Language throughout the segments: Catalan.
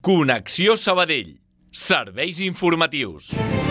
Connexió Sabadell. Serveis informatius.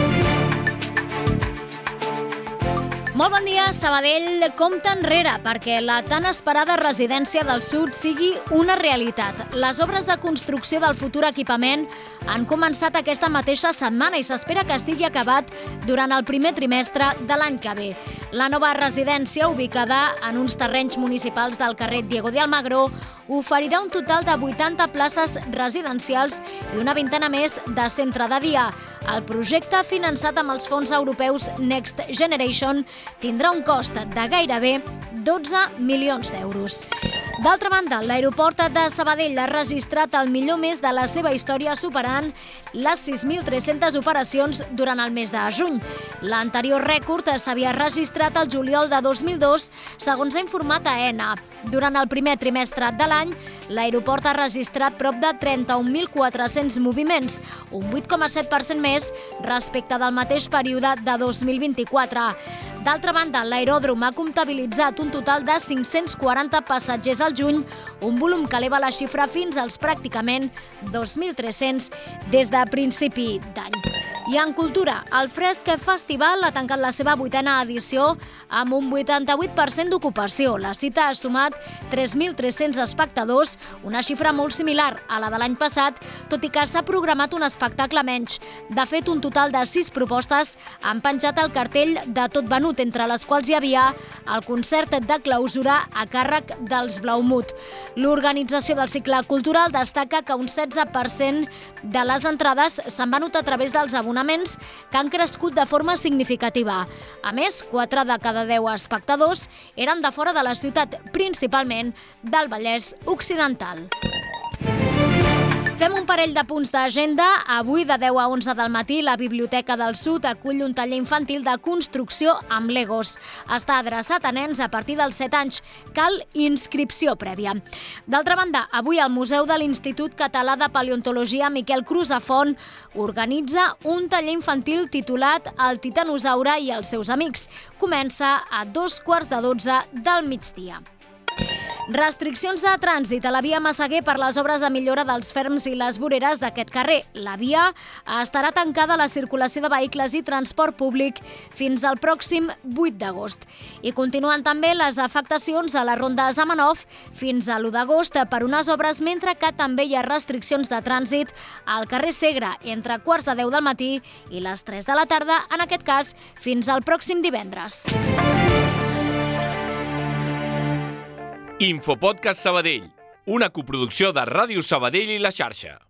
Molt bon dia, Sabadell compta enrere perquè la tan esperada residència del sud sigui una realitat. Les obres de construcció del futur equipament han començat aquesta mateixa setmana i s'espera que estigui acabat durant el primer trimestre de l'any que ve. La nova residència, ubicada en uns terrenys municipals del carrer Diego de Almagro, oferirà un total de 80 places residencials i una vintena més de centre de dia. El projecte, finançat amb els fons europeus Next Generation, tindrà un cost de gairebé 12 milions d'euros. D'altra banda, l'aeroport de Sabadell ha registrat el millor mes de la seva història, superant les 6.300 operacions durant el mes de juny. L'anterior rècord s'havia registrat el juliol de 2002, segons ha informat AENA. Durant el primer trimestre de l'any, l'aeroport ha registrat prop de 31.400 moviments, un 8,7% més respecte del mateix període de 2024. D'altra banda, l'aeròdrom ha comptabilitzat un total de 540 passatgers al juny, un volum que eleva la xifra fins als pràcticament 2.300 des de principi d'any. I en cultura, el Fresc Festival ha tancat la seva 8ª edició amb un 88% d'ocupació. La cita ha sumat 3.300 espectadors, una xifra molt similar a la de l'any passat, tot i que s'ha programat un espectacle menys. De fet, un total de 6 propostes han penjat el cartell de tot venut, entre les quals hi havia el concert de clausura a càrrec dels Blaumut. L'organització del cicle cultural destaca que un 16% de les entrades s'han venut a través dels abonaments, que han crescut de forma significativa. A més, 4 de cada 10 espectadors eren de fora de la ciutat, principalment del Vallès Occidental. Fem un parell de punts d'agenda. Avui, de 10 a 11 del matí, la Biblioteca del Sud acull un taller infantil de construcció amb Legos. Està adreçat a nens a partir dels 7 anys. Cal inscripció prèvia. D'altra banda, avui el Museu de l'Institut Català de Paleontologia Miquel Crusafont organitza un taller infantil titulat El titanosaure i els seus amics. Comença a 2:15 del migdia. Restriccions de trànsit a la via Massaguer per les obres de millora dels ferms i les voreres d'aquest carrer. La via estarà tancada a la circulació de vehicles i transport públic fins al pròxim 8 d'agost. I continuen també les afectacions a la ronda Zamenhof fins a l'1 d'agost per unes obres, mentre que també hi ha restriccions de trànsit al carrer Segre entre 9:45 del matí i les 3 de la tarda, en aquest cas fins al pròxim divendres. Infopodcast Sabadell, una coproducció de Ràdio Sabadell i La Xarxa.